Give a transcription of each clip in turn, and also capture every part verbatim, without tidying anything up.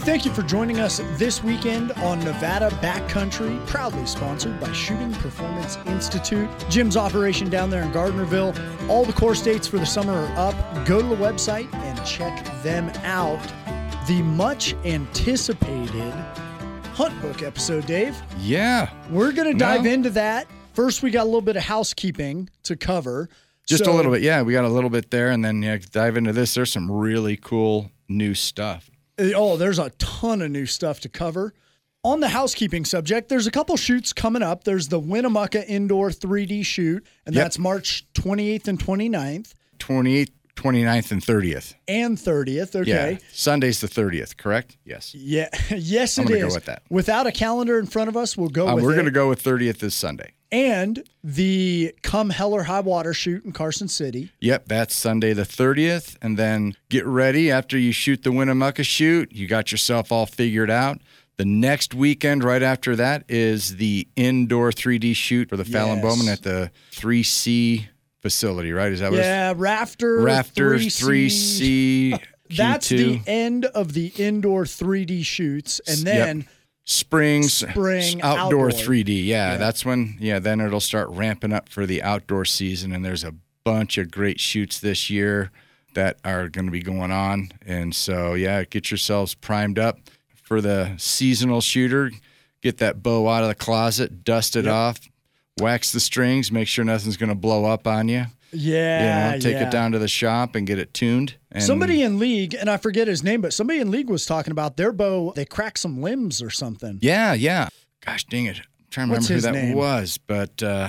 thank you for joining us this weekend on Nevada Backcountry, proudly sponsored by Shooting Performance Institute. Jim's operation down there in Gardnerville. All the course dates for the summer are up. Go to the website and check them out. The much anticipated Hunt Book episode, Dave. Yeah. We're going to dive No. into that. First, we got a little bit of housekeeping to cover. Just So- a little bit. Yeah, we got a little bit there, and then yeah, dive into this. There's some really cool new stuff. Oh, there's a ton of new stuff to cover. On the housekeeping subject, there's a couple shoots coming up. There's the Winnemucca Indoor three D shoot, and Yep. that's March twenty-eighth and twenty-ninth. twenty-eighth, twenty-ninth, and thirtieth. And thirtieth, okay. Yeah. Sunday's the thirtieth, correct? Yes. Yeah, yes, I'm it gonna is. go with that. Without a calendar in front of us, we'll go Uh, with we're it. going to go with thirtieth this Sunday. And the Come Hell or High Water shoot in Carson City. Yep, that's Sunday the thirtieth. And then get ready after you shoot the Winnemucca shoot. You got yourself all figured out. The next weekend right after that is the indoor three D shoot for the Fallon Yes. Bowman at the three C facility, right? Is that what it's Yeah, Rafter. Rafters three three C. C That's Q two. the end of the indoor three D shoots. And Yep. then Springs, Spring, outdoor, outdoor. three D. Yeah, Yeah. that's when, yeah, then it'll start ramping up for the outdoor season. And there's a bunch of great shoots this year that are going to be going on. And so, yeah, get yourselves primed up for the seasonal shooter. Get that bow out of the closet, dust it Yep. off, wax the strings, make sure nothing's going to blow up on you. yeah, you know, take yeah. it down to the shop and get it tuned. And Somebody in League, and I forget his name, but somebody in League was talking about their bow. They cracked some limbs or something. Yeah, yeah. Gosh dang it. I'm trying to What's remember his who that name? was, but uh,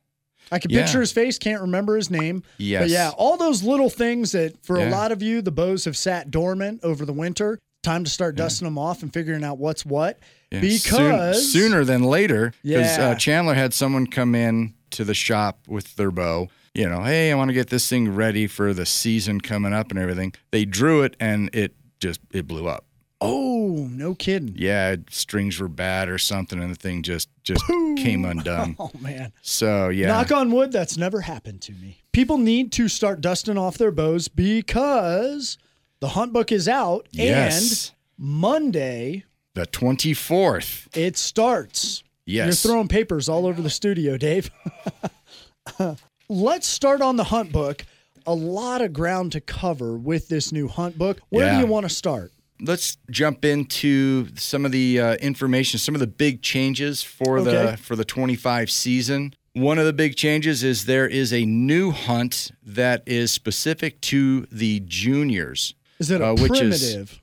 I can Yeah. picture his face, can't remember his name. yes. But yeah, all those little things that for a Yeah. lot of you, the bows have sat dormant over the winter. Time to start dusting them off and figuring out what's what. Yeah, Because soon, sooner than later, because Yeah. uh, Chandler had someone come in to the shop with their bow. You know, hey, I want to get this thing ready for the season coming up and everything. They drew it and it just it blew up. Oh, no kidding. Yeah, strings were bad or something, and the thing just just came undone. Oh man. So yeah, Knock on wood, that's never happened to me. People need to start dusting off their bows because the Hunt Book is out yes, and Monday the twenty-fourth. it starts. Yes, You're throwing papers all over the studio, Dave. Let's start on the Hunt Book. A lot of ground to cover with this new Hunt Book. Where Yeah. do you want to start? Let's jump into some of the uh, information, some of the big changes for Okay. the for the twenty-five season. One of the big changes is there is a new hunt that is specific to the juniors. Is it a Uh, which is- primitive?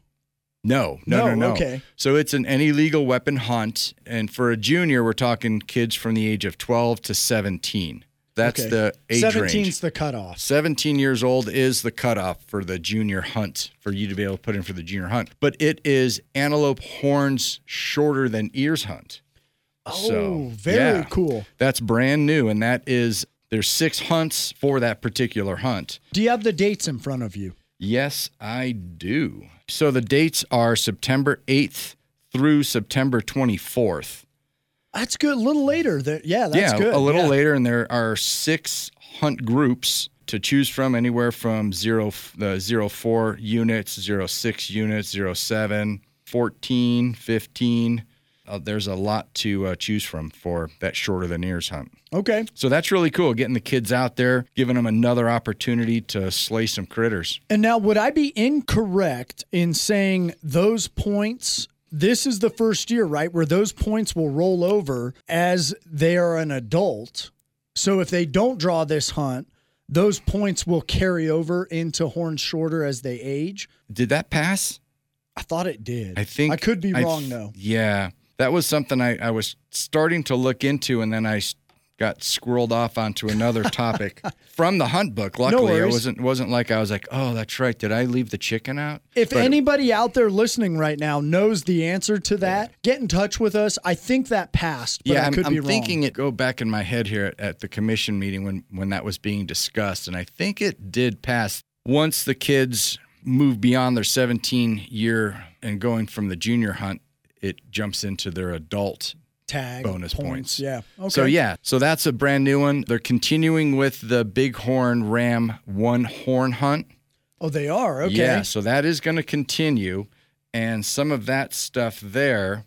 No, no, no, No, no. okay. So it's an any legal weapon hunt, and for a junior, we're talking kids from the age of twelve to seventeen. That's Okay. the age seventeen's range. the cutoff. seventeen years old is the cutoff for the junior hunt, for you to be able to put in for the junior hunt. But it is antelope horns shorter than ears hunt. Oh, So, very yeah. cool. That's brand new, and that is, there's six hunts for that particular hunt. Do you have the dates in front of you? Yes, I do. So the dates are September eighth through September twenty-fourth. That's good. A little later. That yeah, that's yeah, good. a little Yeah. later, and there are six hunt groups to choose from, anywhere from zero, the zero four units, zero six units, zero seven, fourteen, fifteen. Uh, there's a lot to uh, choose from for that shorter than ears hunt. Okay. So that's really cool, getting the kids out there, giving them another opportunity to slay some critters. And now, would I be incorrect in saying those points? This is the first year, right, where those points will roll over as they are an adult. So if they don't draw this hunt, those points will carry over into horns shorter as they age. Did that pass? I thought it did. I think I could be I wrong th- though. Yeah, that was something I, I was starting to look into, and then I s- got squirreled off onto another topic from the hunt book. Luckily, it worries. wasn't wasn't like I was like, oh, that's right. Did I leave the chicken out? If But- anybody out there listening right now knows the answer to that, get in touch with us. I think that passed, but yeah, I I'm, could I'm be wrong. thinking it go back in my head here at, at the commission meeting when when that was being discussed, and I think it did pass. Once the kids move beyond their seventeen year and going from the junior hunt, it jumps into their adult Tag bonus points. Yeah. Okay. So yeah, so that's a brand new one. They're continuing with the Bighorn Ram one horn hunt. Oh, they are. Okay. Yeah, so that is going to continue. And some of that stuff there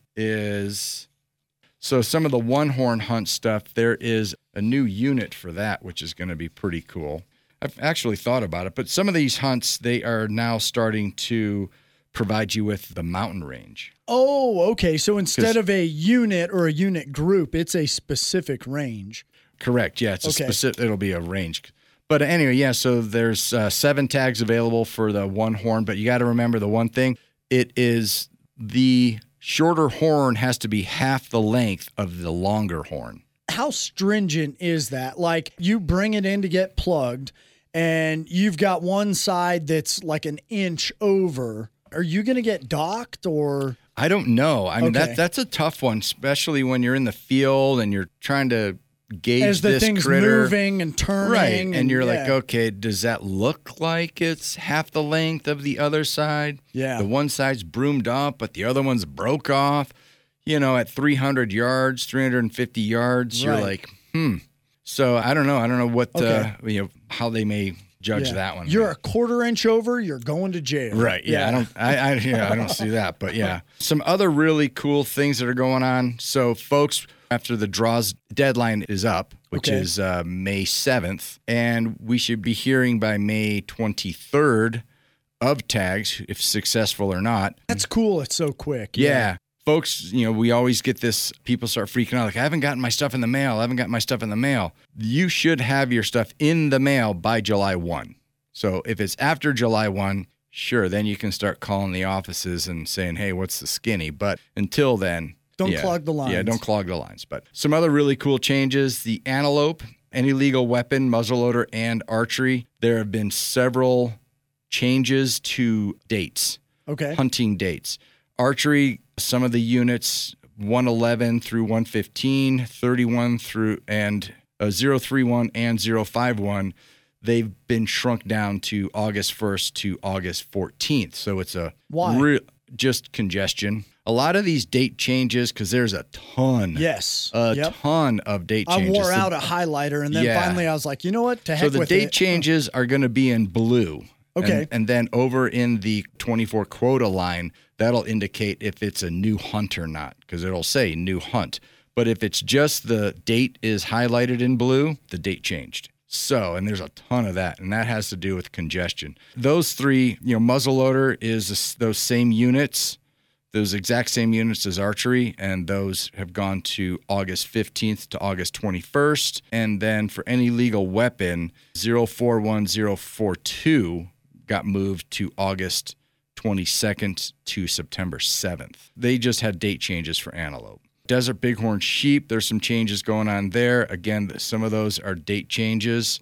is, so some of the one horn hunt stuff, there is a new unit for that, which is going to be pretty cool. I've actually thought about it, but some of these hunts, they are now starting to provide you with the mountain range. Oh, okay. So instead of a unit or a unit group, it's a specific range. Correct. Yeah, it's a Okay. specific, it'll be a range. But anyway, yeah, so there's uh, seven tags available for the one horn, but you got to remember the one thing, it is the shorter horn has to be half the length of the longer horn. How stringent is that? Like, you bring it in to get plugged, and you've got one side that's like an inch over. Are you going to get docked or? I don't know. I mean, Okay. that that's a tough one, especially when you're in the field and you're trying to gauge As the this thing's critter. moving and turning. Right. And, you're like, yeah. okay, does that look like it's half the length of the other side? Yeah. The one side's broomed up, but the other one's broke off. You know, at three hundred yards, three hundred fifty yards, you're Right. like, hmm. So I don't know. I don't know what, Okay. uh, you know, how they may judge Yeah. that one. You're a quarter inch over, you're going to jail. Right. Yeah. I don't. I. I. Yeah. I don't see that. But yeah, some other really cool things that are going on. So, folks, after the draws deadline is up, which Okay. is uh, May seventh, and we should be hearing by May twenty-third of tags, if successful or not. That's cool. It's so quick. Yeah. Folks, you know, we always get this, people start freaking out, like, I haven't gotten my stuff in the mail. I haven't gotten my stuff in the mail. You should have your stuff in the mail by July first. So if it's after July first, sure, then you can start calling the offices and saying, hey, what's the skinny? But until then, Don't yeah, clog the lines. Yeah, don't clog the lines. But some other really cool changes, the antelope, any legal weapon, muzzleloader, and archery. There have been several changes to dates. Okay. Hunting dates. Archery, some of the units, one eleven through one fifteen, thirty-one through, and uh, zero thirty-one and zero fifty-one, they've been shrunk down to August first to August fourteenth. So it's a Why? re- just congestion. A lot of these date changes, because there's a ton, Yes. a Yep. ton of date I changes. wore The- out a highlighter, and then Yeah. finally I was like, you know what? To heck so the with date it. changes are going to be in blue. Okay. And, and then over in the twenty-four quota line, that'll indicate if it's a new hunt or not, because it'll say new hunt. But if it's just the date is highlighted in blue, the date changed. So, and there's a ton of that, and that has to do with congestion. Those three, you know, muzzleloader is this, those same units, those exact same units as archery, and those have gone to August fifteenth to August twenty-first. And then for any legal weapon, zero four one zero four two got moved to August twenty-second to September seventh. They just had date changes for antelope. Desert bighorn sheep, there's some changes going on there. Again, some of those are date changes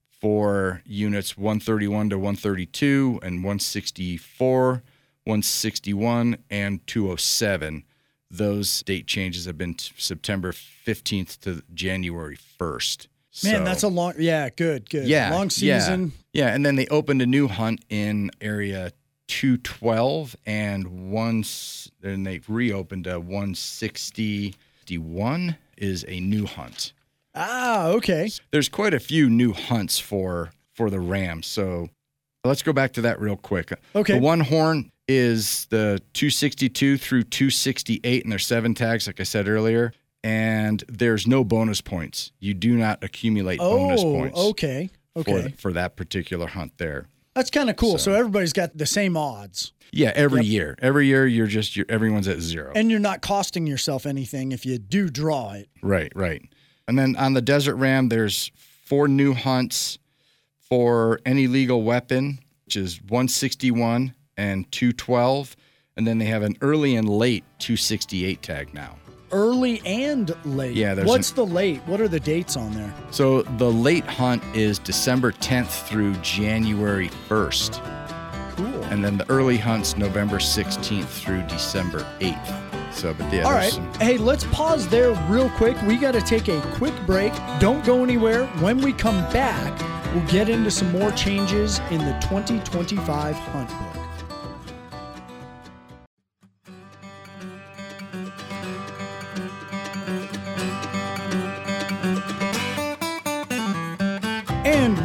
for units one thirty-one to one thirty-two and one sixty-four, one sixty-one, and two oh seven. Those date changes have been t- September fifteenth to January first. Man, So- that's a long, yeah, good, good. yeah, Long season. Yeah. yeah, and then they opened a new hunt in area two twelve and one, s- and they reopened a one sixty-one is a new hunt. Ah, okay. There's quite a few new hunts for for the Rams. So let's go back to that real quick. Okay. The one horn is the two sixty-two through two sixty-eight, and there's seven tags, like I said earlier. And there's no bonus points. You do not accumulate bonus Oh, points okay. Okay. for, for that particular hunt there. That's kind of cool. So. So- everybody's got the same odds. Yeah, every Yep. year. Every year you're just you're, everyone's at zero. And you're not costing yourself anything if you do draw it. Right, right. And then on the Desert Ram, there's four new hunts for any legal weapon, which is one sixty-one and two twelve. And then they have an early and late two sixty-eight tag now. Early and late. Yeah, there's What's an- the late? What are the dates on there? So the late hunt is December tenth through January first. Cool. And then the early hunt's November sixteenth through December eighth. So, but yeah, All there's right. some- Hey, let's pause there real quick. We got to take a quick break. Don't go anywhere. When we come back, we'll get into some more changes in the twenty twenty-five hunt book. And we are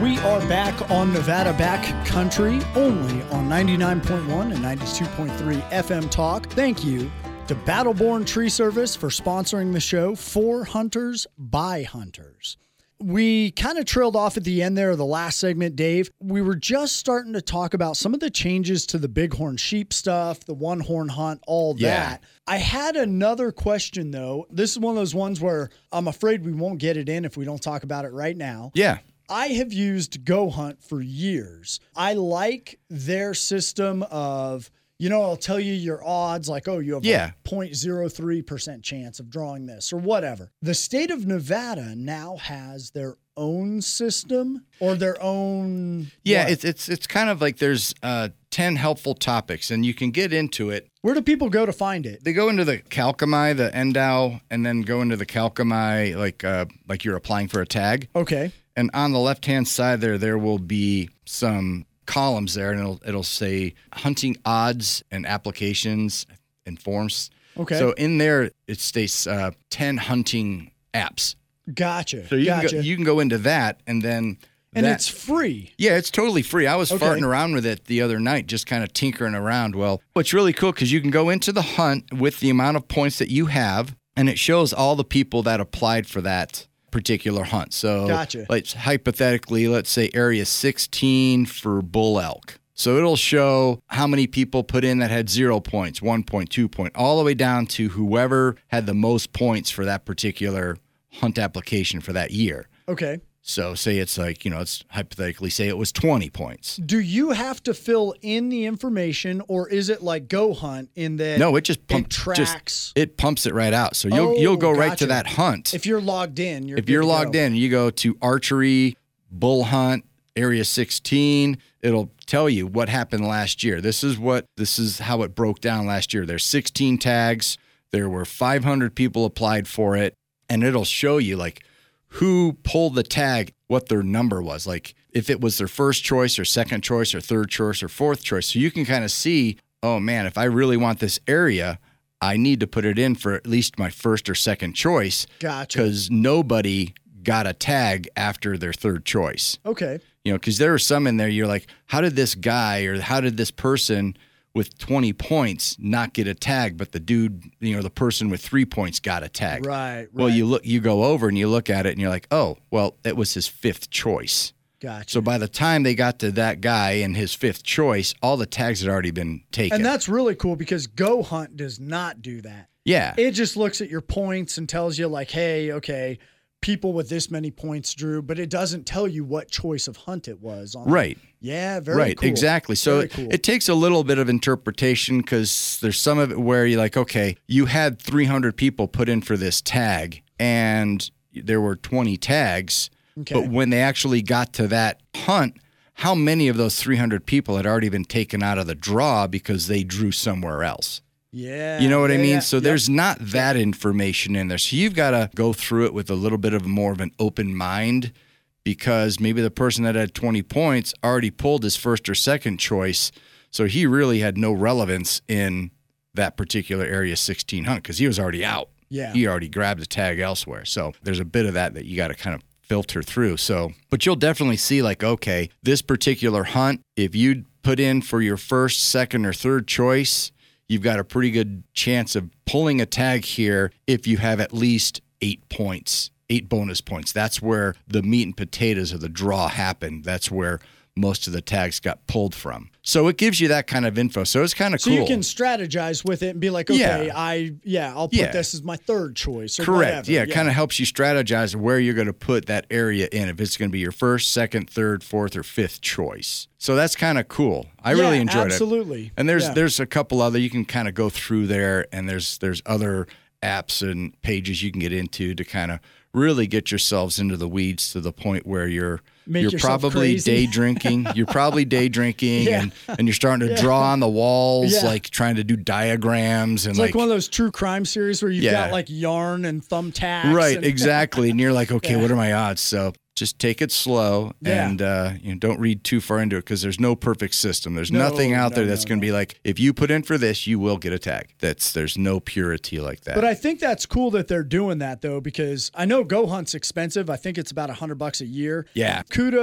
are back on Nevada Back Country, only on ninety-nine point one and ninety-two point three F M Talk. Thank you to Battleborn Tree Service for sponsoring the show, for hunters by hunters. We kind of trailed off at the end there of the last segment, Dave. We were just starting to talk about some of the changes to the bighorn sheep stuff, the one-horn hunt, all Yeah. that. I had another question, though. This is one of those ones where I'm afraid we won't get it in if we don't talk about it right now. Yeah. I have used Go Hunt for years. I like their system of, you know, I'll tell you your odds, like, oh, you have Yeah. a zero point zero three percent chance of drawing this or whatever. The state of Nevada now has their own system or their own. Yeah, what? it's it's it's kind of like there's uh, ten helpful topics, and you can get into it. Where do people go to find it? They go into the Calcami, the Endow, and then go into the Calcami like uh, like you're applying for a tag. Okay. And on the left-hand side there, there will be some columns there, and it'll it'll say hunting odds and applications and forms. Okay. So in there, it states uh, ten hunting apps. Gotcha. So you gotcha. can go, you can go into that, and then and that, it's free. Yeah, it's totally free. I was Okay. farting around with it the other night, just kind of tinkering around. Well, what's really cool because you can go into the hunt with the amount of points that you have, and it shows all the people that applied for that particular hunt. So Gotcha. let's hypothetically, let's say area sixteen for bull elk. So it'll show how many people put in that had zero points, one point, two point, all the way down to whoever had the most points for that particular hunt application for that year. Okay. So say it's like, you know, it's hypothetically say it was twenty points. Do you have to fill in the information, or is it like Go Hunt in that No, it just it pumps tracks? just it pumps it right out. So you'll Oh, you'll go right gotcha. to that hunt. If you're logged in, you're If good you're to logged go. in, you go to archery, bull hunt, area sixteen, it'll tell you what happened last year. This is what this is how it broke down last year. There's sixteen tags. There were five hundred people applied for it, and it'll show you like who pulled the tag, what their number was. Like if it was their first choice or second choice or third choice or fourth choice. So you can kind of see, oh man, if I really want this area, I need to put it in for at least my first or second choice. Gotcha. Because nobody got a tag after their third choice. Okay. You know, because there are some in there, you're like, how did this guy or how did this person with twenty points not get a tag, but the dude, you know, the person with three points got a tag? Right, right. Well, you look, you go over and you look at it and you're like, oh, well, it was his fifth choice. Gotcha. So by the time they got to that guy and his fifth choice, all the tags had already been taken. And that's really cool because Go Hunt does not do that. yeah. It just looks at your points and tells you like, hey, okay, people with this many points drew, but it doesn't tell you what choice of hunt it was. On Right. Yeah, very right, cool. exactly. So Very it, cool. it takes a little bit of interpretation because there's some of it where you're like, okay, you had three hundred people put in for this tag and there were twenty tags, Okay. but when they actually got to that hunt, how many of those three hundred people had already been taken out of the draw because they drew somewhere else? Yeah. You know what I yeah, mean? yeah. So Yep. there's not that information in there. So you've got to go through it with a little bit of more of an open mind because maybe the person that had twenty points already pulled his first or second choice. So he really had no relevance in that particular area sixteen hunt because he was already out. Yeah. He already grabbed a tag elsewhere. So there's a bit of that that you got to kind of filter through. So, but you'll definitely see like, okay, this particular hunt, if you put in for your first, second, or third choice, you've got a pretty good chance of pulling a tag here if you have at least eight points, eight bonus points. That's where the meat and potatoes of the draw happened. That's where most of the tags got pulled from. So it gives you that kind of info. So it's kind of So cool. you can strategize with it and be like, okay, Yeah. I yeah, I'll put Yeah. this as my third choice. Or Correct. whatever. Yeah, it kind of helps you strategize where you're going to put that area in, if it's going to be your first, second, third, fourth, or fifth choice. So that's kind of cool. I Yeah, really enjoyed it. absolutely. And there's Yeah. there's a couple other you can kind of go through there, and there's there's other apps and pages you can get into to kind of really get yourselves into the weeds to the point where you're Make you're yourself probably crazy. day drinking. You're probably day drinking, Yeah. and, and you're starting to draw on the walls, Yeah. like trying to do diagrams and It's like, one of those true crime series where you've Yeah. got like yarn and thumbtacks. Right, and- exactly. And you're like, okay, Yeah. what are my odds? So just take it slow Yeah. and uh, you know, don't read too far into it because there's no perfect system. There's No, nothing out no, there that's no, going to be like, if you put in for this, you will get a tag. That's there's no purity like that. But I think that's cool that they're doing that though, because I know Go Hunt's expensive. I think it's about a hundred bucks a year. Yeah. Kudos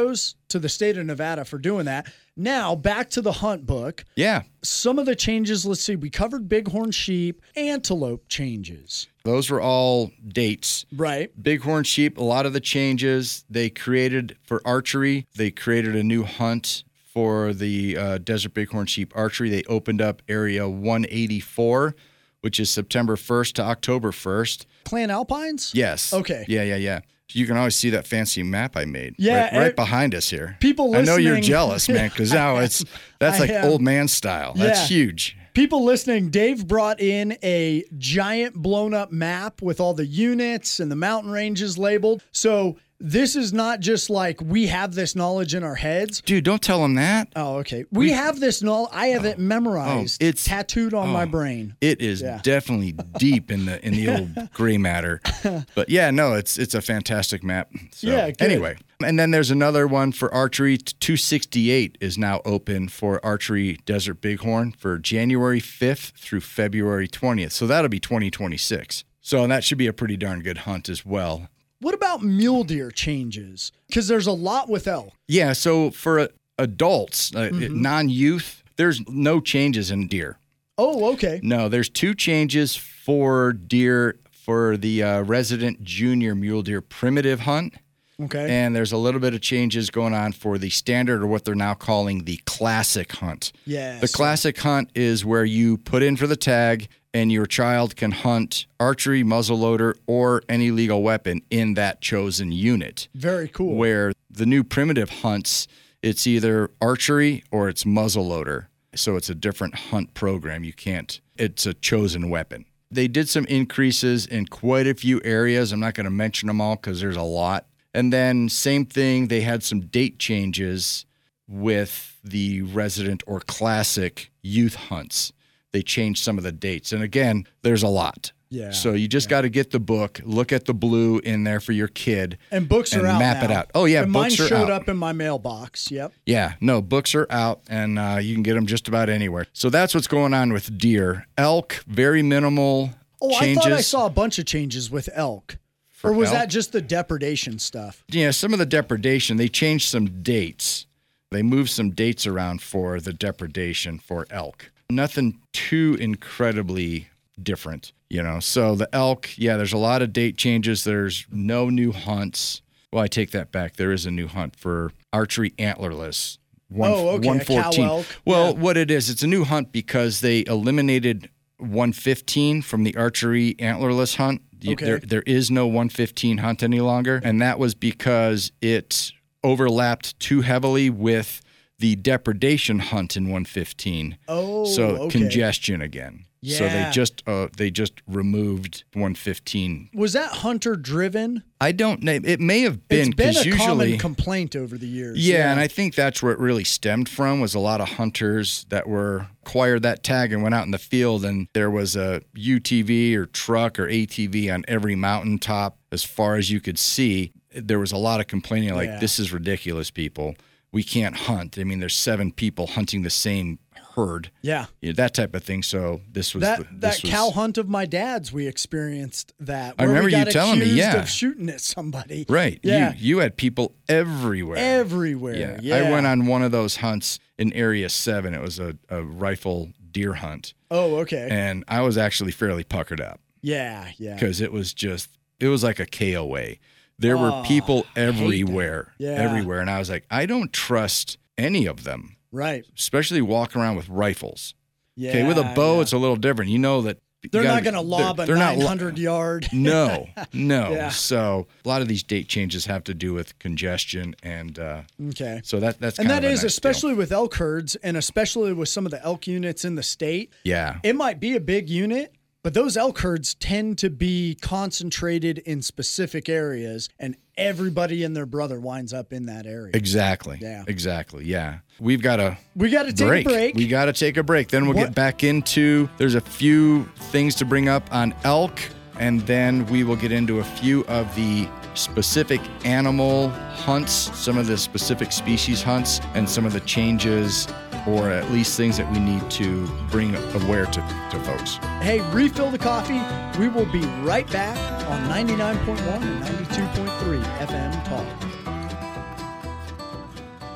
to the state of Nevada for doing that. Now, back to the hunt book. Yeah. Some of the changes, let's see, we covered bighorn sheep, antelope changes. Those were all dates. Right. Bighorn sheep, a lot of the changes they created for archery. They created a new hunt for the uh, Desert Bighorn Sheep Archery. They opened up Area one eighty-four, which is September first to October first. Clan Alpines? Yes. Okay. Yeah, yeah, yeah. You can always see that fancy map I made. Yeah, right, right er, behind us here. People I know you're listening- jealous, man, because now it's that's I like am. old man style. That's Yeah. huge. People listening, Dave brought in a giant blown up map with all the units and the mountain ranges labeled. So this is not just like we have this knowledge in our heads. Dude, don't tell him that. Oh, okay. We, we have this knowledge. I have it memorized. Oh, it's tattooed on oh, my brain. It is Yeah. definitely deep in the in the old gray matter. But yeah, no, it's it's a fantastic map. So, Yeah, good. Anyway, and then there's another one for archery. two sixty-eight is now open for archery Desert Bighorn for January fifth through February twentieth. So that'll be twenty twenty-six. So that should be a pretty darn good hunt as well. What about mule deer changes? Because there's a lot with elk. Yeah, so for uh, adults, uh, Mm-hmm. non-youth, there's no changes in deer. Oh, okay. No, there's two changes for deer for the uh, resident junior mule deer primitive hunt. Okay. And there's a little bit of changes going on for the standard, or what they're now calling the classic hunt. Yes. The classic hunt is where you put in for the tag and your child can hunt archery, muzzleloader, or any legal weapon in that chosen unit. Very cool. Where the new primitive hunts, it's either archery or it's muzzleloader. So it's a different hunt program. You can't, it's a chosen weapon. They did some increases in quite a few areas. I'm not going to mention them all because there's a lot. And then same thing, they had some date changes with the resident or classic youth hunts. They changed some of the dates. And again, there's a lot. Yeah. So you just got to get the book, look at the blue in there for your kid. And books and are out map now. it out. Oh, yeah, and books mine are showed out. up in my mailbox. Yep. Yeah, no, books are out, and uh, you can get them just about anywhere. So that's what's going on with deer. Elk, very minimal Oh, changes. I thought I saw a bunch of changes with elk. Or was that just the depredation stuff? Yeah, some of the depredation, they changed some dates. They moved some dates around for the depredation for elk. Nothing too incredibly different, you know. So the elk, yeah, there's a lot of date changes. There's no new hunts. Well, I take that back. There is a new hunt for archery antlerless. One, Oh, okay, a cow elk. Well, Yeah. what it is, it's a new hunt because they eliminated one fifteen from the archery antlerless hunt. You- Okay. There, there is no one fifteen hunt any longer, and that was because it overlapped too heavily with the depredation hunt in one fifteen. Oh, so okay. congestion again. So they Yeah. just uh, they just removed one fifteen. Was that hunter driven? I don't know. It may have been It's been because a usually. common complaint over the years. Yeah, and I think that's where it really stemmed from, was a lot of hunters that were acquired that tag and went out in the field, and there was a U T V or truck or A T V on every mountaintop as far as you could see. There was a lot of complaining like, Yeah. this is ridiculous, people. We can't hunt. I mean, there's seven people hunting the same herd. Yeah. You know, that type of thing. So this was That the, that this was, cow hunt of my dad's, we experienced that. I where remember we you got telling me, accused yeah. of shooting at somebody. Right. Yeah. You you had people everywhere. Everywhere. Yeah. Yeah. I went on one of those hunts in Area seven. It was a, a rifle deer hunt. Oh, okay. And I was actually fairly puckered up yeah, yeah. because it was just, it was like a K O A. There Oh, were people I hate that. everywhere, Yeah. everywhere. And I was like, I don't trust any of them, Right. especially walking around with rifles. Yeah. Okay. With a bow, yeah. it's a little different. You know that you They're gotta- not going to lob they're- a they're not lo- nine hundred yard. No, no. Yeah. So a lot of these date changes have to do with congestion, and uh, Okay. so that that's And kind that of a is nice especially deal. with elk herds and especially with some of the elk units in the state. Yeah. It might be a big unit, but those elk herds tend to be concentrated in specific areas, and everybody and their brother winds up in that area. Exactly. Yeah. Exactly. Yeah. We've got a We got to take break. a break. We got to take a break. Then we'll What- get back into, there's a few things to bring up on elk, and then we will get into a few of the specific animal hunts, some of the specific species hunts, and some of the changes, or at least things that we need to bring aware to, to folks. Hey, refill the coffee. We will be right back on ninety-nine point one and ninety-two point three F M Talk.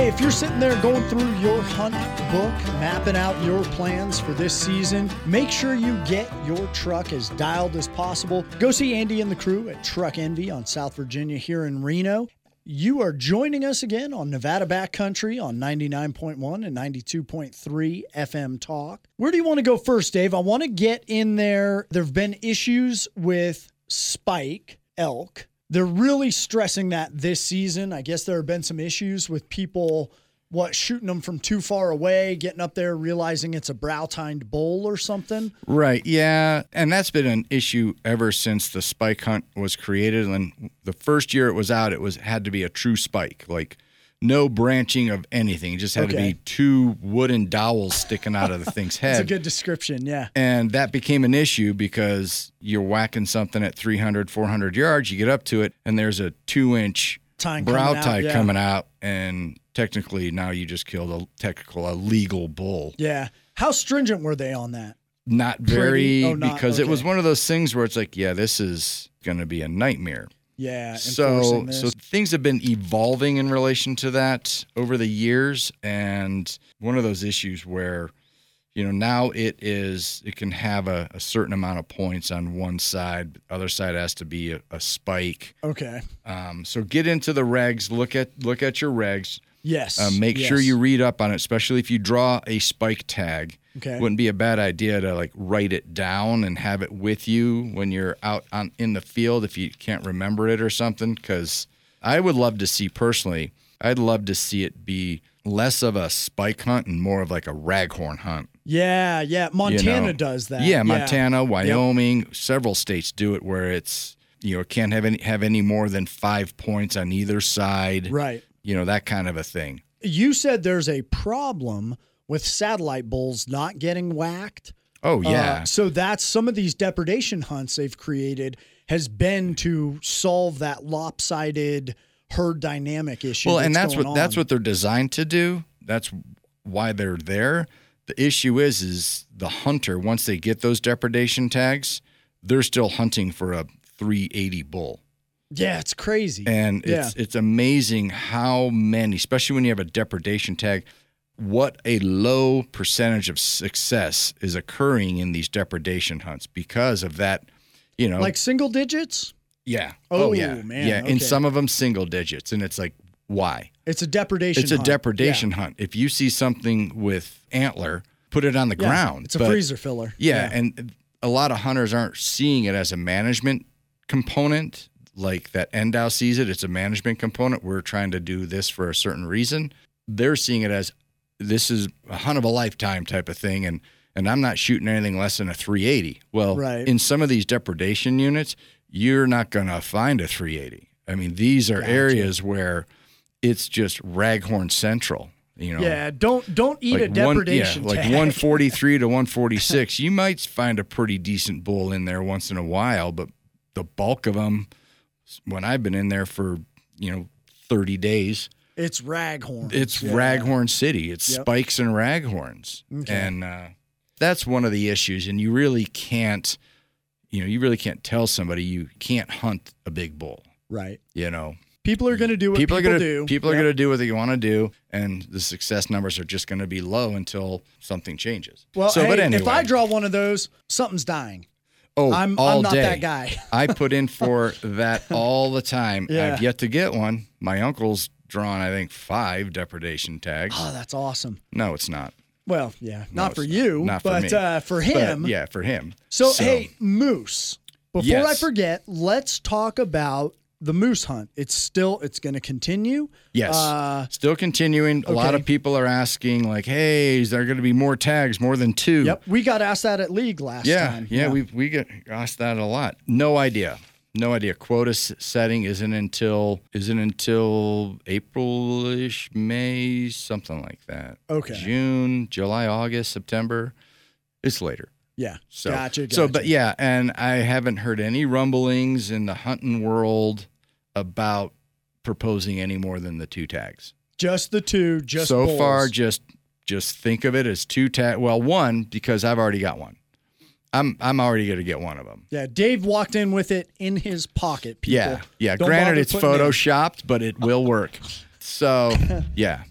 if you're sitting there going through your hunt book, mapping out your plans for this season, make sure you get your truck as dialed as possible. Go see Andy and the crew at Truck Envy on South Virginia here in Reno. You are joining us again on Nevada Backcountry on ninety-nine point one and ninety-two point three F M Talk. Where do you want to go first, Dave? I want to get in there. There have been issues with spike elk. They're really stressing that this season. I guess there have been some issues with people, what, shooting them from too far away, getting up there, realizing it's a brow-tined bull or something. Right, yeah. And that's been an issue ever since the spike hunt was created. And the first year it was out, it was had to be a true spike, like no branching of anything. It just had Okay. to be two wooden dowels sticking out of the thing's head. That's a good description, yeah. And that became an issue because you're whacking something at three hundred, four hundred yards, you get up to it, and there's a two-inch Time brow coming out, tie yeah. coming out, and technically now you just killed a technical, a legal bull. Yeah. How stringent were they on that? Not very, Pretty- oh, not- because it was okay. one of those things where it's like, yeah, this is going to be a nightmare. Yeah. So, enforcing this. so things have been evolving in relation to that over the years, and one of those issues where, you know, now it is, it can have a, a certain amount of points on one side. The other side has to be a, a spike. Okay. Um, so get into the regs, look at, look at your regs. Yes. Uh, make yes. sure you read up on it, especially if you draw a spike tag. Okay. Wouldn't be a bad idea to like write it down and have it with you when you're out on in the field if you can't remember it or something. Because I would love to see personally, I'd love to see it be less of a spike hunt and more of like a raghorn hunt. Yeah, yeah. Montana You know? does that. Yeah, Montana, Wyoming, several states do it where it's, you know, can't have any have any more than five points on either side. Right. You know, that kind of a thing. You said there's a problem with satellite bulls not getting whacked. Oh, yeah. Uh, so that's some of these depredation hunts they've created has been to solve that lopsided herd dynamic issue. Well, and that's going what that's on. what they're designed to do. That's why they're there. The issue is, is the hunter, once they get those depredation tags, they're still hunting for a three eighty bull. Yeah, it's crazy. And it's yeah. it's amazing how many, especially when you have a depredation tag, what a low percentage of success is occurring in these depredation hunts because of that, you know. Like single digits? Yeah. Oh, yeah. man, Yeah. okay. And some of them single digits. And it's like, why? It's a depredation It's a hunt. depredation Yeah. hunt. If you see something with antler, put it on the Yeah, ground. It's a But- freezer filler. Yeah, and a lot of hunters aren't seeing it as a management component like that Endow sees it. It's a management component. We're trying to do this for a certain reason. They're seeing it as this is a hunt of a lifetime type of thing, and and I'm not shooting anything less than a three eighty. Well, Right. in some of these depredation units, you're not going to find a three eighty. I mean, these are Gotcha. areas where it's just raghorn central. You know, Yeah, don't don't eat a like one, yeah, depredation like tag. one forty-three to one forty-six. You might find a pretty decent bull in there once in a while, but the bulk of them, when I've been in there for you know thirty days, It's raghorn. it's Yeah. raghorn city. It's Yep. spikes and raghorns, Okay. and uh, that's one of the issues. And you really can't, you know, you really can't tell somebody you can't hunt a big bull. Right. You know, People are going to do what people, people, are gonna do. people are Yep. gonna do what they want to do, and the success numbers are just going to be low until something changes. Well, so, hey, but anyway, if I draw one of those, something's dying. oh, I'm all I'm not day. that guy. I put in for that all the time. Yeah. I've yet to get one. My uncle's drawn, I think, five depredation tags. Oh, that's awesome. No, it's not. Well, yeah, No, not for it's you, not for but me. uh, for But, him. yeah, for him. So, hey, moose. Before Yes. I forget, let's talk about the moose hunt. It's still it's going to continue. Yes. Uh, Still continuing. A lot okay. of people are asking, like, hey, is there going to be more tags, more than two? Yep, we got asked that at League last Yeah, time. yeah, we we get asked that a lot. No idea. No idea. Quota s- setting isn't until isn't until April-ish, May, something like that. Okay. June, July, August, September. It's later. yeah. So, gotcha, gotcha. So, but yeah, and I haven't heard any rumblings in the hunting world about proposing any more than the two tags. just the two. Just so bulls. far, just just think of it as two tag. Well, one because I've already got one. I'm I'm already going to get one of them. Yeah, Dave walked in with it in his pocket. People. Yeah, yeah. Don't Granted, bother it's putting it in. photoshopped, but it will work. So, yeah.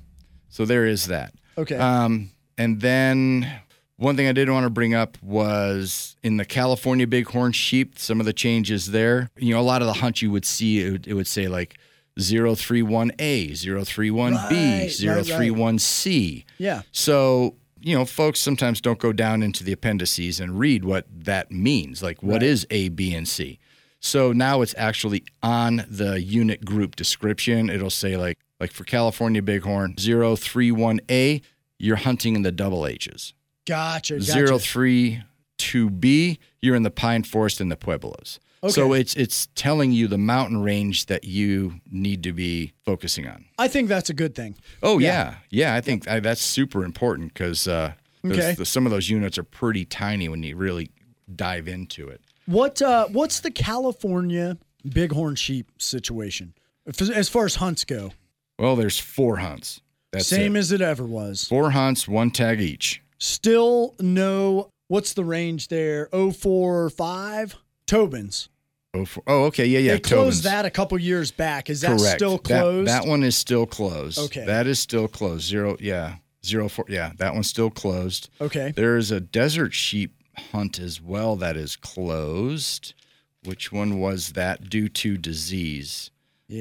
so there is that. Okay. Um, and then one thing I did want to bring up was in the California bighorn sheep, some of the changes there. You know, a lot of the hunt you would see, it would, it would say like zero three one A, zero three one B, Right, zero three one C. Yeah. So, you know, folks sometimes don't go down into the appendices and read what that means. Like, what Right. is A, B, and C? So now it's actually on the unit group description. It'll say like, like for California bighorn, zero three one A, you're hunting in the double H's. Gotcha. gotcha. zero three two B, you're in the pine forest and the pueblos. Okay. So it's it's telling you the mountain range that you need to be focusing on. I think that's a good thing. Oh, Yeah. yeah. Yeah, I think I, that's super important because uh, those- Okay. the, some of those units are pretty tiny when you really dive into it. What uh, What's the California bighorn sheep situation If- as far as hunts go? Well, there's four hunts. That's Same it. as it ever was. Four hunts, one tag each. Still no. What's the range there? oh four five Tobin's. Oh, four, oh okay. Yeah, yeah. They closed Tobin's. that a couple years back. Is that Correct. still That- closed? That, one is still closed. Okay. That is still closed. Zero, yeah. Zero, four, yeah. That one's still closed. Okay. There is a desert sheep hunt as well that is closed. Which one was that due to disease?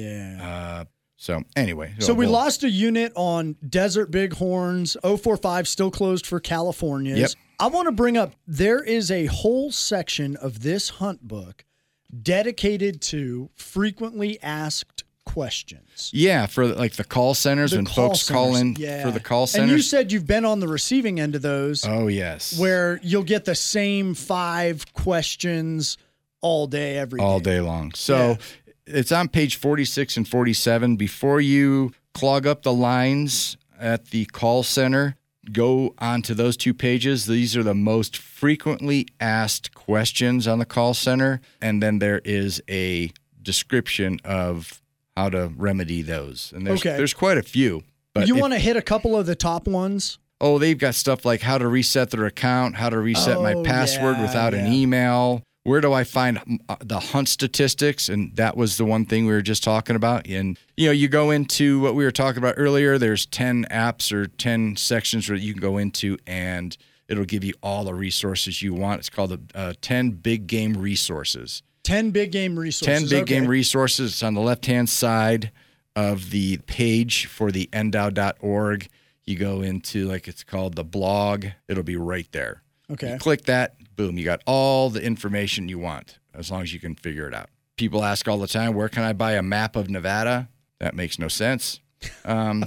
Yeah. Uh, so anyway. So we we'll- lost a unit on Desert Bighorns. oh four five still closed for California's. Yep. I want to bring up, there is a whole section of this hunt book dedicated to frequently asked questions. Yeah, for like the call centers The when call folks call centers, in yeah. for the call And you centers. said you've been on the receiving end of those, Oh yes. where you'll get the same five questions all day, every day. all day long. So it's on page forty-six and forty-seven. Before you clog up the lines at the call center, go onto those two pages. These are the most frequently asked questions on the call center. And then there is a description of how to remedy those. And there's, Okay. there's quite a few. But You if- want to hit a couple of the top ones? Oh, they've got stuff like how to reset their account, how to reset my Oh, password yeah, without an yeah. email. Where do I find uh, the hunt statistics? And that was the one thing we were just talking about. And, you know, you go into what we were talking about earlier. There's ten apps or ten sections where you can go into and it'll give you all the resources you want. It's called the uh, ten Big Game Resources. ten big game resources. ten Big Okay. Game Resources. It's on the left-hand side of the page for the N D O W dot org. You go into, like it's called the blog. It'll be right there. Okay. You click that, boom, you got all the information you want, as long as you can figure it out. People ask all the time, where can I buy a map of Nevada? That makes no sense. Um,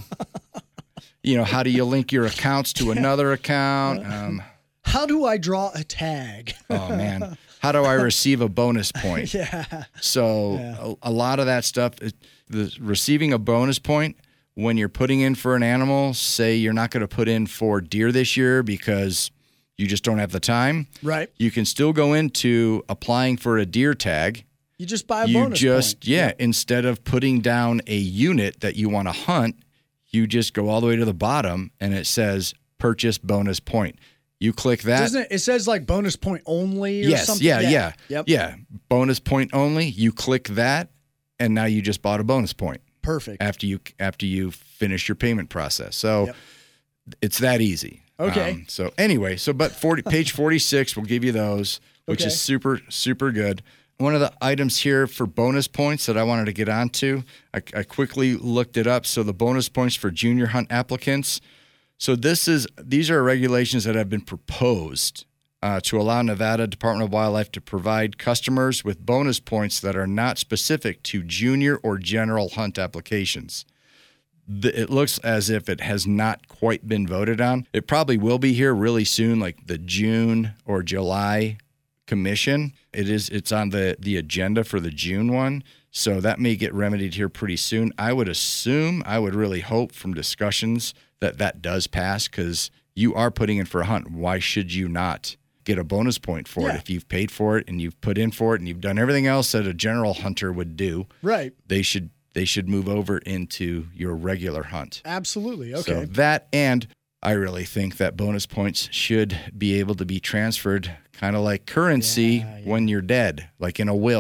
you know, how do you link your accounts to another account? Um, How do I draw a tag? oh, man. How do I receive a bonus point? Yeah. So Yeah. a, a lot of that stuff, is, the receiving a bonus point when you're putting in for an animal, say you're not going to put in for deer this year because you just don't have the time. Right. You can still go into applying for a deer tag. You just buy a You bonus just, point. yeah, instead of putting down a unit that you want to hunt, you just go all the way to the bottom and it says purchase bonus point. You click that. Doesn't it? It says like bonus point only or Yes, something. yeah, yeah. Yep. Yeah. Bonus point only. You click that and now you just bought a bonus point Perfect. after you after you finish your payment process. So Yep. it's that easy. Okay. Um, so anyway, so but forty page forty-six will give you those, which Okay. is super super good. One of the items here for bonus points that I wanted to get onto, I, I quickly looked it up. So the bonus points for junior hunt applicants. So this is these are regulations that have been proposed uh, to allow Nevada Department of Wildlife to provide customers with bonus points that are not specific to junior or general hunt applications. The, it looks as if it has not quite been voted on. It probably will be here really soon, like the June or July commission. It is. It's on the the agenda for the June one. So that may get remedied here pretty soon. I would assume, I would really hope from discussions that that does pass because you are putting in for a hunt. Why should you not get a bonus point for Yeah. it? If you've paid for it and you've put in for it and you've done everything else that a general hunter would do, Right. they should they should move over into your regular hunt. Absolutely. So Okay. that, and I really think that bonus points should be able to be transferred kind of like currency Yeah, yeah. when you're dead, like in a will.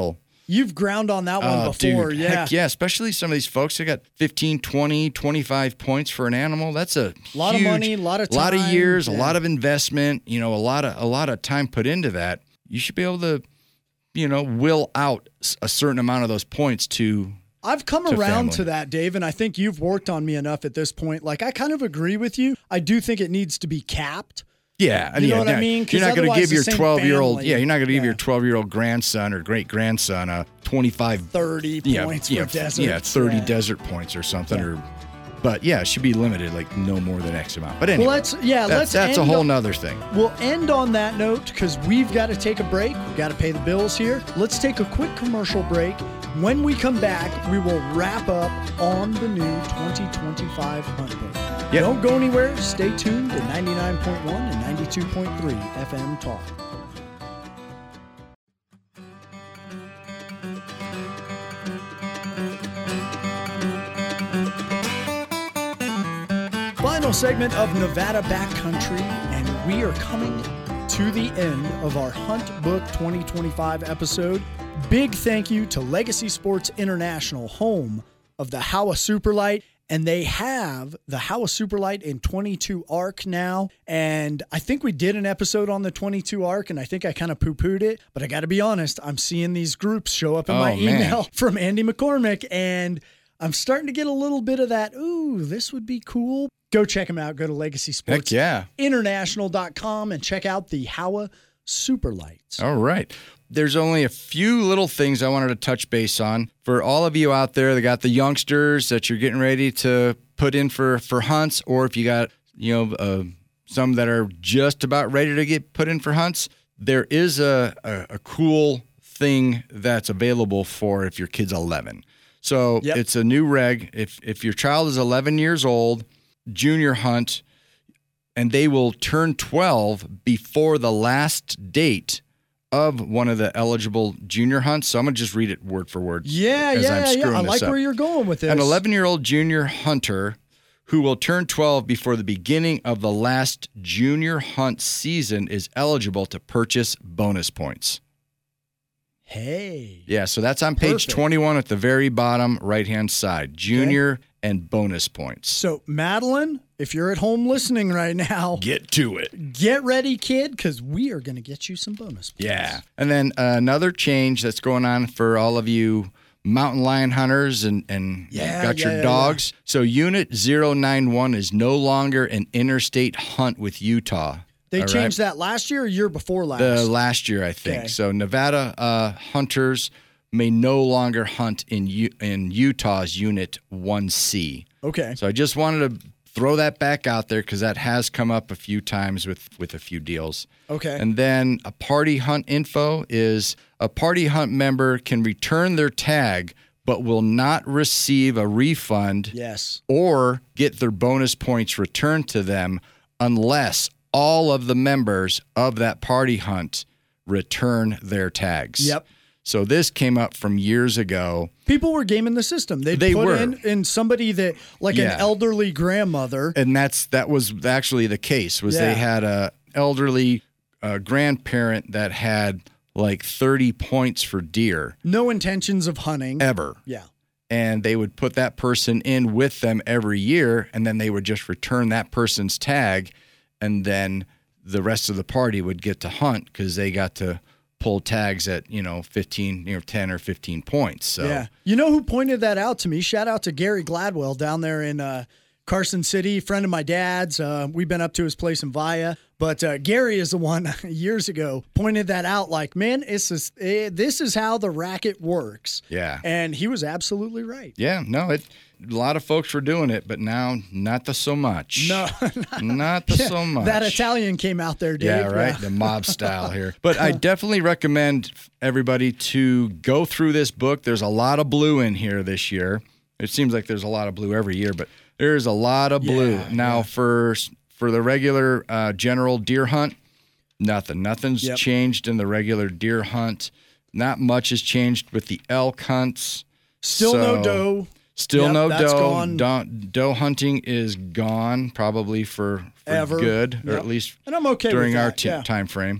You've ground on that one Oh, before, dude, yeah. Heck yeah, especially some of these folks that got fifteen, twenty, twenty-five points for an animal. That's a lot huge, of money, a lot of time. lot of years, yeah. a lot of investment, you know, a lot of a lot of time put into that. You should be able to, you know, will out a certain amount of those points to I've come to around family. to that, Dave, and I think you've worked on me enough at this point. Like, I kind of agree with you. I do think it needs to be capped. Yeah, You know yeah, what I yeah. mean? 'Cause You're not going to otherwise give the your same twelve-year-old, family- yeah, you're not going to give yeah. your twelve-year-old grandson or great-grandson a twenty-five, thirty yeah, points yeah, for desert. yeah, thirty yeah. desert points or something, Yeah. or, but yeah, it should be limited, like no more than X amount. But anyway, Well, let's yeah, that's, let's that's a end whole on- nother thing. We'll end on that note because we've got to take a break. We've got to pay the bills here. Let's take a quick commercial break. When we come back, we will wrap up on the new twenty twenty-five Hunt Book. Yep. Don't go anywhere. Stay tuned to ninety-nine point one and ninety-two point three F M Talk. Final segment of Nevada Backcountry, and we are coming to the end of our Hunt Book twenty twenty-five episode. Big thank you to Legacy Sports International, home of the Howa Superlight. And they have the Howa Superlight in twenty-two ARC now. And I think we did an episode on the twenty-two ARC, and I think I kind of poo-pooed it. But I got to be honest, I'm seeing these groups show up in Oh, my man. email from Andy McCormick, and I'm starting to get a little bit of that, ooh, this would be cool. Go check them out. Go to Legacy Sports Heck yeah. International dot com and check out the Howa Superlights. All right. There's only a few little things I wanted to touch base on. For all of you out there that got the youngsters that you're getting ready to put in for, for hunts, or if you got, you know, uh, some that are just about ready to get put in for hunts, there is a, a, a cool thing that's available for if your kid's eleven. So Yep. it's a new reg. If if your child is eleven years old, junior hunt, and they will turn twelve before the last date of one of the eligible junior hunts. So I'm going to just read it word for word. Yeah, as yeah, I'm yeah. screwing I this like up. where you're going with this. An eleven-year-old junior hunter who will turn twelve before the beginning of the last junior hunt season is eligible to purchase bonus points. Hey. Yeah, so that's on page Perfect. twenty-one at the very bottom right-hand side. Junior and bonus points. So, Madeline, if you're at home listening right now, Get to it. get ready, kid, because we are going to get you some bonus points. Yeah. And then uh, another change that's going on for all of you mountain lion hunters and, and Yeah, got yeah, your yeah, dogs. So Unit zero nine one is no longer an interstate hunt with Utah. They All changed right? that last year or year before last? The last year, I think. Okay. So Nevada uh, hunters may no longer hunt in U- in Utah's Unit one C. Okay. So I just wanted to throw that back out there because that has come up a few times with, with a few deals. Okay. And then a party hunt info is a party hunt member can return their tag but will not receive a refund Yes. or get their bonus points returned to them unless all of the members of that party hunt return their tags. Yep. So this came up from years ago. People were gaming the system. They'd They put were. in, in somebody that, like Yeah. an elderly grandmother. And that's that was actually the case. Was Yeah. they had a elderly uh, grandparent that had like thirty points for deer No intentions of hunting. ever, Yeah. and they would put that person in with them every year, and then they would just return that person's tag, and then the rest of the party would get to hunt because they got to pull tags at you know fifteen, you know ten or fifteen points. So Yeah. You know who pointed that out to me? Shout out to Gary Gladwell down there in uh, Carson City, friend of my dad's. Uh, we've been up to his place in Via. But uh, Gary is the one years ago pointed that out like, man, it's just, eh, this is how the racket works. yeah, And he was absolutely right. yeah. No, it. A lot of folks were doing it, but now not the so much. No, not the so much. that Italian came out there, Dave. Yeah, right. The mob style here. But I definitely recommend everybody to go through this book. There's a lot of blue in here this year. It seems like there's a lot of blue every year, but there's a lot of blue. Yeah, now yeah. for for the regular uh, general deer hunt, nothing. Nothing's Yep. changed in the regular deer hunt. Not much has changed with the elk hunts. Still no So- doe. Still Yep, no that's doe. gone. Doe. Doe hunting is gone, probably for, for Ever. good, or Yep. at least And I'm okay during with our that, t- yeah. time frame.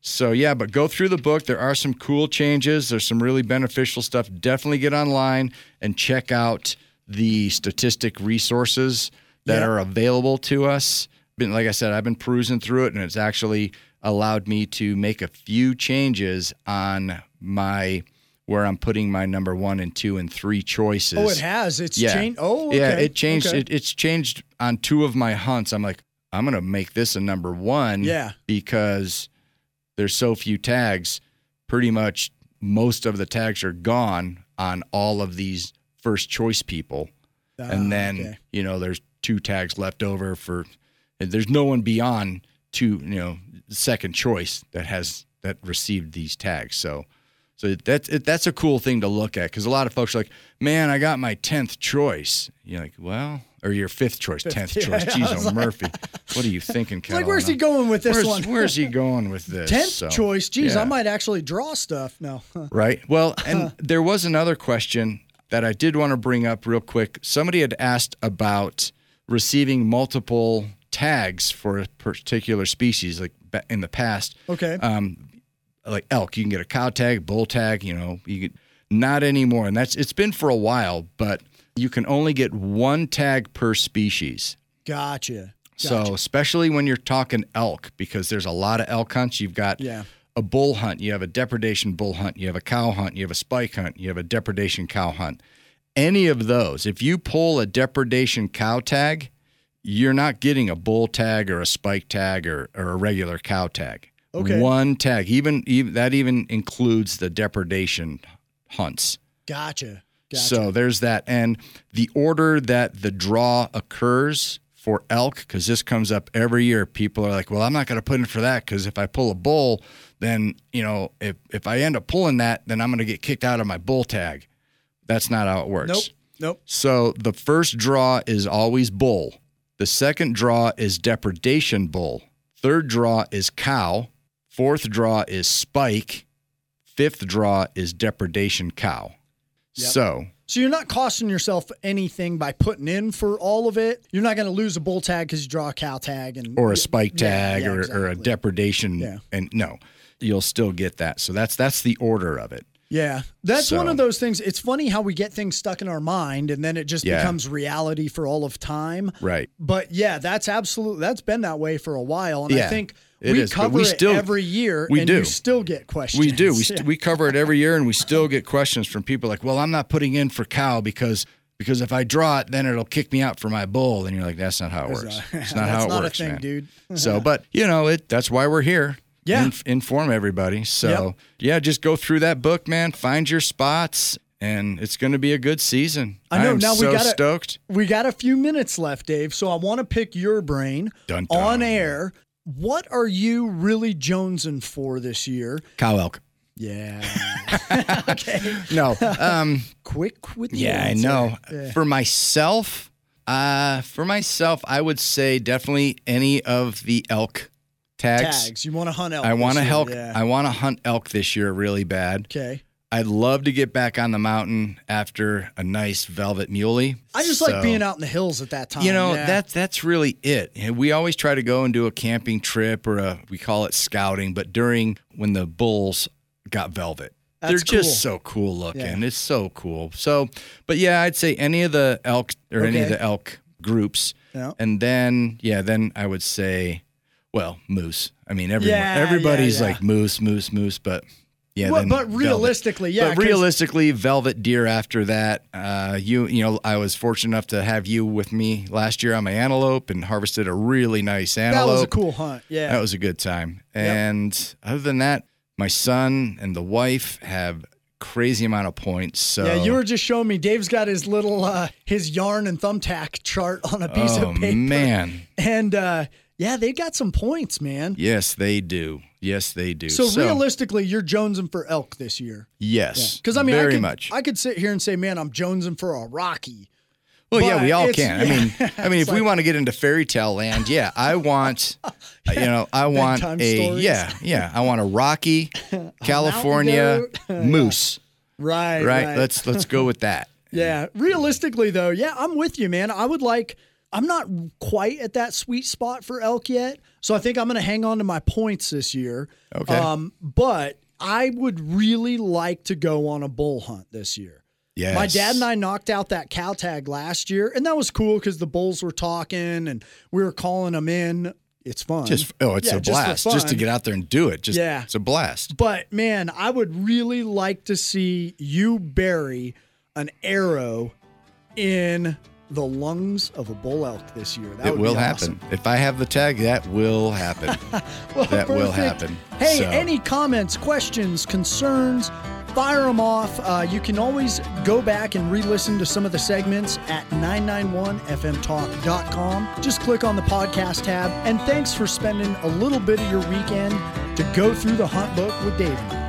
So, yeah, but go through the book. There are some cool changes. There's some really beneficial stuff. Definitely get online and check out the statistic resources that Yeah. are available to us. Been, like I said, I've been perusing through it, and it's actually allowed me to make a few changes on my where I'm putting my number one and two and three choices. Oh, it has. It's Yeah. changed. Oh, okay. Yeah, it changed. Okay. It, it's changed on two of my hunts. I'm like, I'm going to make this a number one Yeah. because there's so few tags. Pretty much most of the tags are gone on all of these first choice people. Ah, and then, okay. you know, there's two tags left over for, and there's no one beyond two, you know, second choice that has, that received these tags. So, so that's, it, that's a cool thing to look at. Cause a lot of folks are like, man, I got my tenth choice. You're like, well, or your fifth choice, tenth yeah, choice. I Jeez, was oh, like- Murphy, what are you thinking, Cal? Like, where's he going with this where's, one? Where's he going with this? Tenth So, choice. Geez, yeah. I might actually draw stuff. No. Right. Well, and there was another question that I did want to bring up real quick. Somebody had asked about receiving multiple tags for a particular species, like ba- in the past. Okay. Um, like elk, you can get a cow tag, bull tag. You know, you can, not anymore, and that's it's been for a while, but you can only get one tag per species. Gotcha. So, Gotcha. especially when you're talking elk, because there's a lot of elk hunts. You've got Yeah. a bull hunt, you have a depredation bull hunt, you have a cow hunt, you have a spike hunt, you have a depredation cow hunt. Any of those, if you pull a depredation cow tag, you're not getting a bull tag or a spike tag or, or a regular cow tag. Okay. One tag, even, even that even includes the depredation hunts. Gotcha. Gotcha. So there's that. And the order that the draw occurs for elk, because this comes up every year, people are like, well, I'm not going to put in for that because if I pull a bull, then, you know, if, if I end up pulling that, then I'm going to get kicked out of my bull tag. That's not how it works. Nope. Nope. So the first draw is always bull. The second draw is depredation bull. Third draw is cow. Fourth draw is spike. Fifth draw is depredation cow. Yep. So, So you're not costing yourself anything by putting in for all of it. You're not going to lose a bull tag because you draw a cow tag and or a spike Yeah, tag yeah, or, or a exactly. depredation. Yeah. And no, you'll still get that. So that's that's the order of it. Yeah, that's So- one of those things. It's funny how we get things stuck in our mind and then it just Yeah. becomes reality for all of time. Right. But yeah, that's absolutely, that's been that way for a while. And I Yeah, think it we is, but cover we it still- every year we and do. you still get questions. We do. We, Yeah. st- we cover it every year, and we still get questions from people like, well, I'm not putting in for cow because because if I draw it, then it'll kick me out for my bull. And you're like, that's not how it It's works. not- It's not that's how it not a works, thing, man. dude. So, but, you know, it. that's why we're here. Yeah. Inf- inform everybody. So, Yep. yeah, just go through that book, man. Find your spots, and it's going to be a good season. I know. am Now we so gotta- stoked. We got a few minutes left, Dave. So I want to pick your brain Dun, dun. on air. What are you really jonesing for this year? Cow elk. Yeah. Okay. No. Um, Quick with the yeah, I answer. know. Yeah. For myself, uh, for myself, I would say definitely any of the elk tags. Tags. You want to hunt elk? I want to this year, elk. Yeah. I want to hunt elk this year really bad. okay. I'd love to get back on the mountain after a nice velvet muley. I just So, like being out in the hills at that time. You know, yeah. that's that's really it. And we always try to go and do a camping trip or a we call it scouting, but during when the bulls got velvet. That's They're just cool. so cool looking. Yeah. It's so cool. So, but yeah, I'd say any of the elk or any of Okay. the elk groups. Yeah. And then, yeah, then I would say, well, moose. I mean, everyone, Yeah, everybody's yeah, yeah. like moose, moose, moose, but yeah. Well, then but velvet. realistically, yeah. But 'cause- realistically, velvet deer after that. Uh, you you know, I was fortunate enough to have you with me last year on my antelope and harvested a really nice that antelope. was a cool hunt. Yeah. That was a good time. And other than that, my son and the wife have crazy amount of points. So yeah, you were just showing me. Dave's got his little uh, his yarn and thumbtack chart on a piece oh of paper. man, And uh, yeah, they got some points, man. yes they do. Yes they do. So, realistically, you're jonesing for elk this year. yes, Because I mean, very I could, much. I could sit here and say, man, I'm jonesing for a Rocky. Well, yeah, But we all it's- can. I yeah. mean, I mean, if It's we like- want to get into fairy tale land, yeah, I want, you know, I want Bedtime a, stories. yeah, yeah, I want a Rocky, California goat. moose, Right, right? right. Let's let's go with that. Yeah. Realistically, though, yeah, I'm with you, man. I would like I'm not quite at that sweet spot for elk yet, so I think I'm going to hang on to my points this year. Okay. Um, but I would really like to go on a bull hunt this year. Yes. My dad and I knocked out that cow tag last year, and that was cool because the bulls were talking and we were calling them in. It's fun. Just oh, it's yeah, a blast just, just to get out there and do it. Just yeah. It's a blast. But man, I would really like to see you bury an arrow in the lungs of a bull elk this year. That it would will be awesome. happen. If I have the tag, that will happen. Well, that will perfect. happen. Hey, So- any comments, questions, concerns, fire them off. Uh, you can always go back and re-listen to some of the segments at nine nine one f m talk dot com. Just click on the podcast tab. And thanks for spending a little bit of your weekend to go through the hunt book with Dave.